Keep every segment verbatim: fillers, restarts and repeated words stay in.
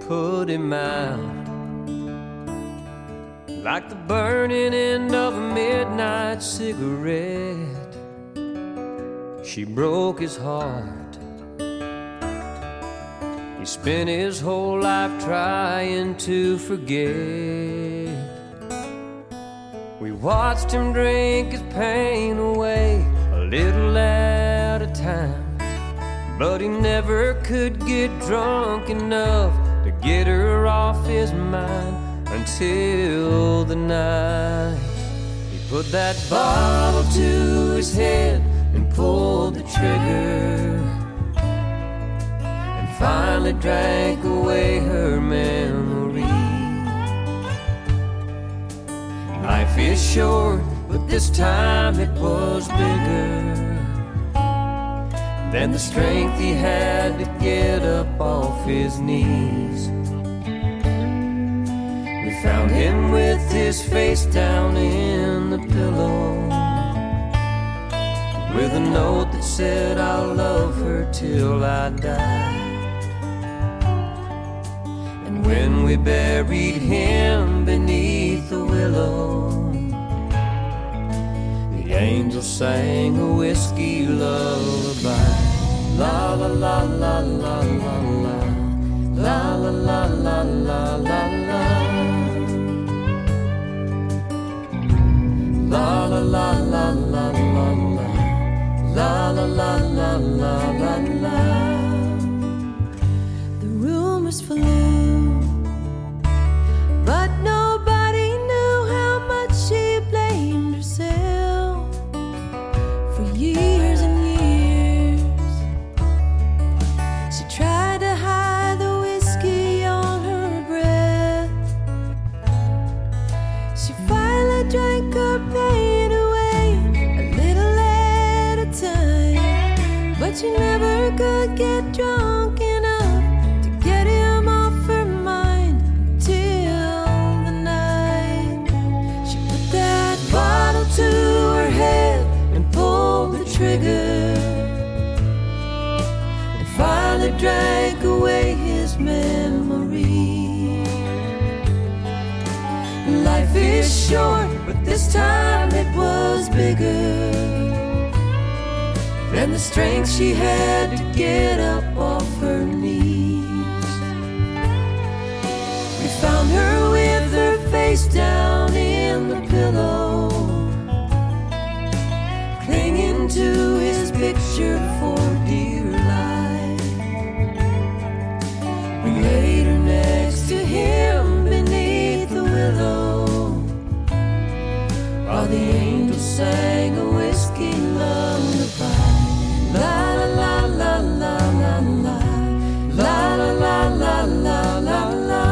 put him out. Like the burning end of a midnight cigarette, she broke his heart. He spent his whole life trying to forget. We watched him drink his pain away, a little at a time. But he never could get drunk enough to get her off his mind until the night he put that bottle to his head and pulled the trigger, and finally drank away her memory. Life is short, but this time it was bigger than the strength he had to get up off his knees. We found him with his face down in the pillow, with a note that said, I'll love her till I die. And when we buried him beneath the willow, the angels sang a whiskey lullaby. La la la la la la la, la la la la la la la, la la la la la la la, la la la la la la la. The rumors flew, but nobody knew how much she blamed herself for years and years. She tried to hide the whiskey on her breath. She finally drank her pain away, a little at a time. But she never could get drunk enough to get him off her mind till the night she put that bottle to her head and pulled the trigger, and finally drank away his memory. Life is short, but this time it was bigger than the strength she had to get up off her knees. We found her with her face down in the pillow, clinging to his picture for dear life. We laid her next to him beneath the willow, while the angels sang a whiskey lullaby. La la la la la la la, la la la la la la la.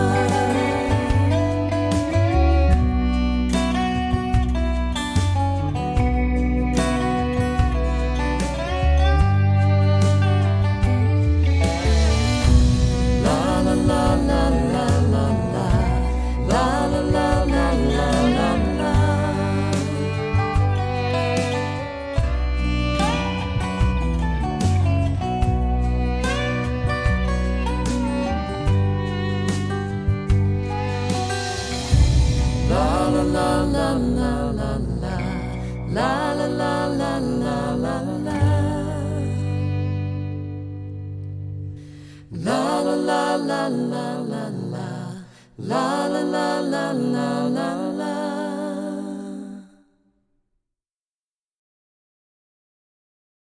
La la la la la la la, la la la la la la la. La la la la la la la, la la la la la la la, la la la la la la la, la la la la la la.